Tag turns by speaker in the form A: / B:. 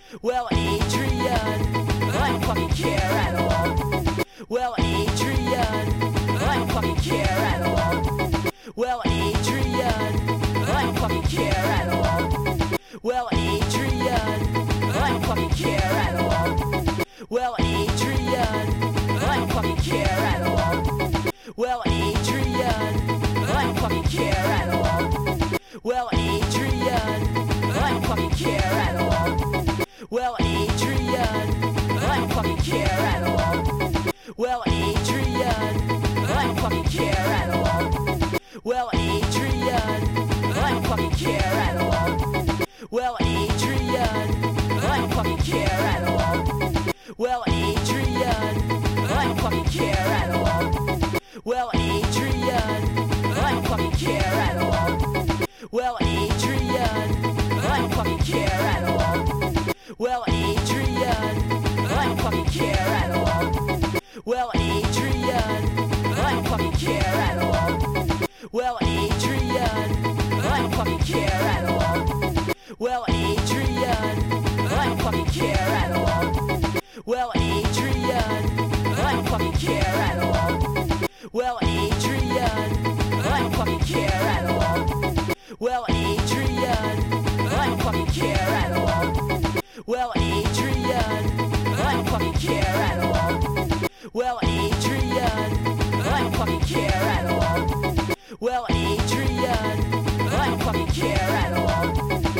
A: Well, Adrian, I don't fucking care at all. Well, Adrian, I don't fucking care at all. Well, Adrian, I don't fucking care at all. Well, Adrian, I don't fucking care at all. Well, Adrian, I don't fucking care at all. Well, Adrian, I don't fucking care at all. Well, Adrian, I don't fucking care at all. Well, Adrian, I don't fucking care at all. Well, Adrian, I don't fucking care at all. Well, Adrian, I don't fucking care at all. Well, Adrian, I don't fucking care at all. Well, Adrian, I don't fucking care at all. Well, Adrian, I don't fucking care at all. Well, Adrian, I don't fucking care at all. Well, Adrian, I don't fucking care at all. Well, Adrian, I don't fucking care at all. Well, Adrian, I don't fucking care at all. Well, Adrian, I don't fucking care at all. Well, Adrian, I don't fucking care at all. Well,